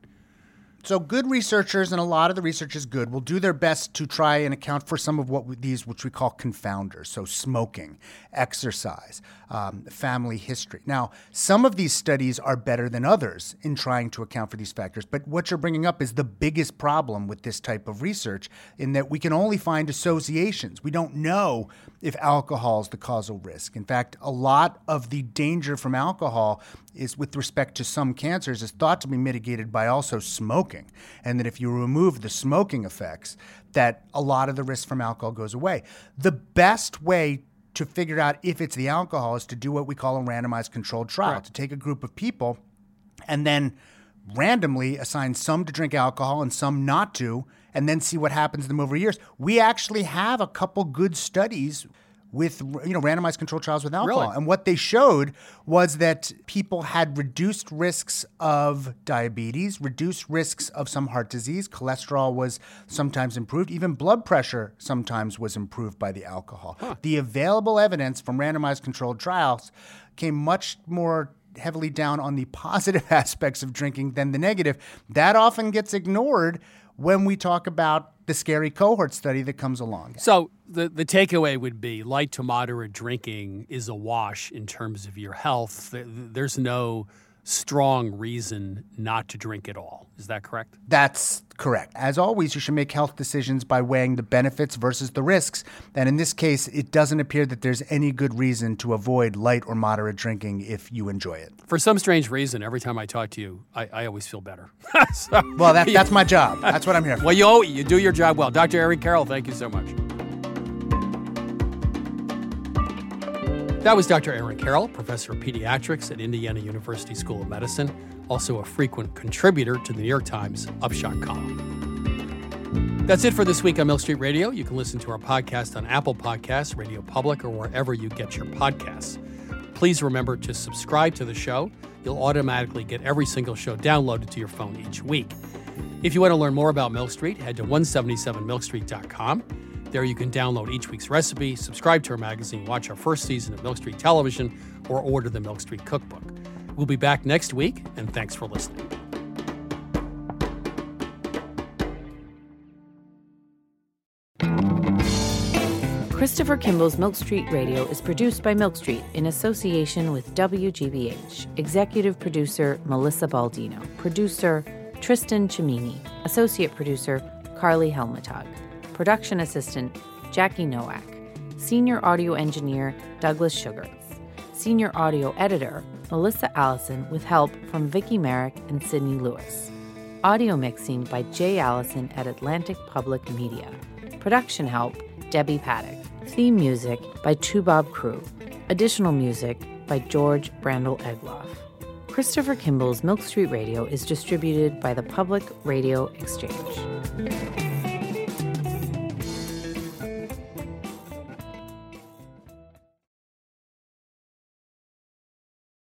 So good researchers, and a lot of the research is good, will do their best to try and account for some of which we call confounders. So smoking, exercise, family history. Now, some of these studies are better than others in trying to account for these factors. But what you're bringing up is the biggest problem with this type of research, in that we can only find associations. We don't know if alcohol is the causal risk. In fact, a lot of the danger from alcohol is, with respect to some cancers, is thought to be mitigated by also smoking. And that if you remove the smoking effects, that a lot of the risk from alcohol goes away. The best way to figure out if it's the alcohol is to do what we call a randomized controlled trial, to take a group of people and then randomly assign some to drink alcohol and some not to, and then see what happens to them over years. We actually have a couple good studies with randomized controlled trials with alcohol. Really? And what they showed was that people had reduced risks of diabetes, reduced risks of some heart disease. Cholesterol was sometimes improved. Even blood pressure sometimes was improved by the alcohol. The available evidence from randomized controlled trials came much more heavily down on the positive aspects of drinking than the negative. That often gets ignored when we talk about the scary cohort study that comes along. So the takeaway would be light to moderate drinking is a wash in terms of your health. There's no strong reason not to drink at all. Is that correct? That's correct. As always, you should make health decisions by weighing the benefits versus the risks. And in this case, it doesn't appear that there's any good reason to avoid light or moderate drinking if you enjoy it. For some strange reason, every time I talk to you, I always feel better. Well, that's my job. That's what I'm here for. Well, you do your job well. Dr. Aaron Carroll, thank you so much. That was Dr. Aaron Carroll, professor of pediatrics at Indiana University School of Medicine, also a frequent contributor to the New York Times Upshot column. That's it for this week on Milk Street Radio. You can listen to our podcast on Apple Podcasts, Radio Public, or wherever you get your podcasts. Please remember to subscribe to the show. You'll automatically get every single show downloaded to your phone each week. If you want to learn more about Milk Street, head to 177milkstreet.com. There you can download each week's recipe, subscribe to our magazine, watch our first season of Milk Street Television, or order the Milk Street Cookbook. We'll be back next week, and thanks for listening. Christopher Kimball's Milk Street Radio is produced by Milk Street in association with WGBH. Executive producer Melissa Baldino. Producer Tristan Cimini. Associate producer Carly Helmetag. Production assistant Jackie Nowak. Senior audio engineer Douglas Sugarts. Senior audio editor Melissa Allison with help from Vicki Merrick and Sydney Lewis. Audio mixing by Jay Allison at Atlantic Public Media. Production help Debbie Paddock. Theme music by Tubob Crew. Additional music by George Brandel Egloff. Christopher Kimball's Milk Street Radio is distributed by the Public Radio Exchange.